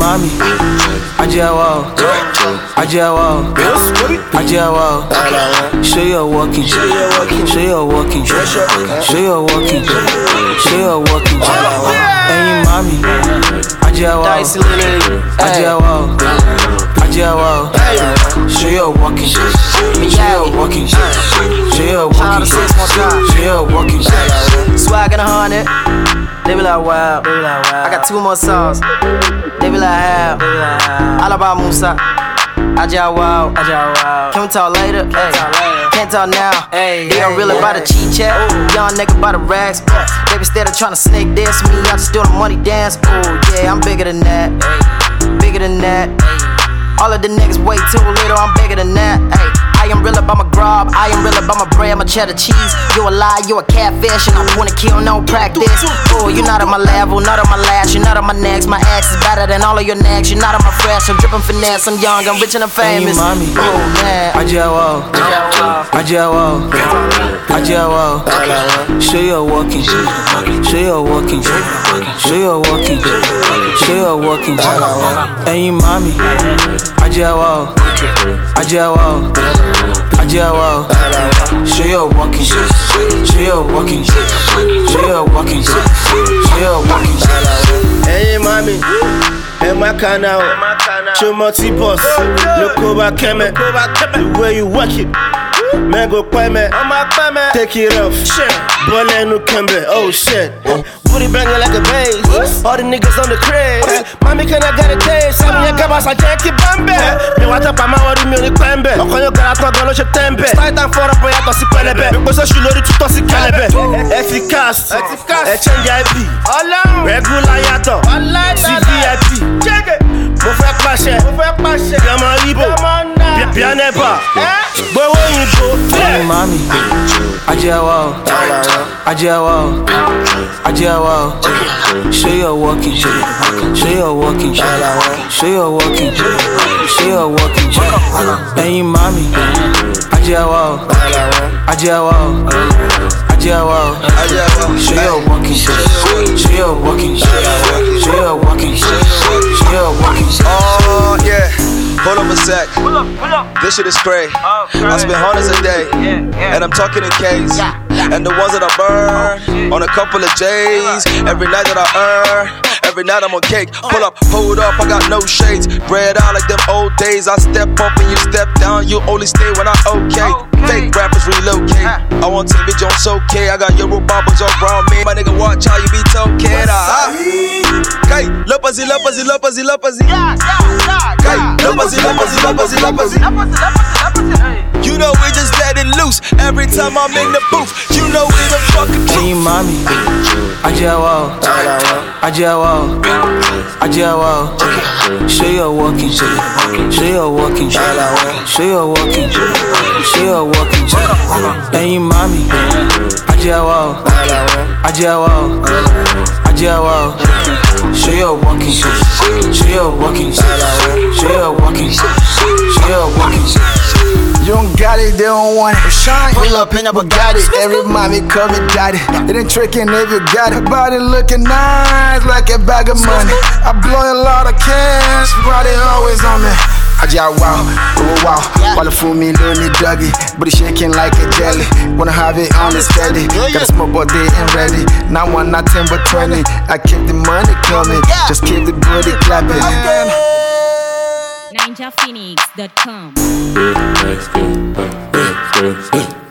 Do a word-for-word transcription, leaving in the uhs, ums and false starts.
mami, Ajawa, Ajawa, Ajawa. Show your walking, show your walking, show your walking, show your walking, show your walking. Hey mami, Ajawa, Ajawa, Ajawa. Show your walking, show your walking, show your walking, show your walking. Swag in a hundred. They be like, wow, they be like, wow. I got two more songs. They be like, how? All about Musa. Ajay wow, Ajay wow. Can we talk later? Hey. Can't talk now. Hey, they don't really about the cheat chat. Young nigga by the racks. They be steady trying to snake dance me. I just do the money dance. Oh yeah, I'm bigger than that. Bigger than that. All of the niggas wait too little. I'm bigger than that. Hey. I am real about my grub, I am real about my bread, my cheddar cheese. You a lie, you a catfish, and I wanna kill, no practice. Oh, you're not on my level, not on my lash, you're not on my next. My axe is better than all of your necks. You're not on my fresh, I'm dripping finesse. I'm young, I'm rich and I'm famous. Hey, mommy. Oh man, Ajawa, Ajawa, Ajawa. Show your walking, show your walking, show your walking, show your walking. Hey, mommy, Ajawa, Ajawa. Ajawa, show your walking, show your walking, show your walking, show your walking. Hey mami, hey my canal, show my T-boss, look over Kemet, the way you work it, man go Kemet, take it off, Bolle no Kembe, oh shit. Booty banging like a bass. All the niggas on the craze. Mami, can I get a taste? I'm your cabas, I can't keep bambe. Me want up, I'm out of music bambe. I'm going to get out of the tempe. Start and for a boy, I can see pelebe. Because I should load it to toss it calibre. Efficace, exchange I P. Regular yato, C V I P. Check it. Mo fẹ́ pàṣẹ, Yama Ibo, Pianepa. But when you go, hey mami, Ajawa, Ajawa, Ajawa. Show your walking, show your walking, show your walking, show your walking. Hey mami, Ajawa, Ajawa, Ajawa. Show your walking, show your walking, show your walking, show your walking. Oh yeah. Hold up a sec. This shit is crazy. I spend hundreds a day, and I'm talking in K's. And the ones that I burn on a couple of J's. Every night that I earn, every night I'm on cake. Pull up, hold up, I got no shades. Bread out like them old days. I step up and you step down. You only stay when I okay. Fake rappers relocate. I want Timmy Jones okay. I got Euro bubbles all around me. My nigga, watch how you be talking. Hey, Lopazzi, Lopazzi, Lopazzi, Lopazzi. Hey, Lopazzi, Lopazzi, Lopazzi, Lopazzi. You know we just let it loose every time I'm in the booth. You know we the fucking truth. Hey mami, Ajawa, Ajawa, Ajawa. Show your walking, show your walking, show your walking, show your walking. Hey mami, Ajawa, Ajawa, Ajawa. Show your walking, show your walking, show your walking, show your walking. You don't got it, they don't want it. Shine, pull up in a Bugatti. Every mommy call me daddy. It ain't tricking if you got it. Body looking nice, like a bag of money. I blow a lot of cash, body always on me. Ajay wow, oh wow. While fool me, learn me doggy. Booty shaking like a jelly. Wanna have it on the steady. Got a smoke all day and ready. Not one, not ten, but twenty. I keep the money coming. Just keep the booty clapping. Ninja Phoenix dot com.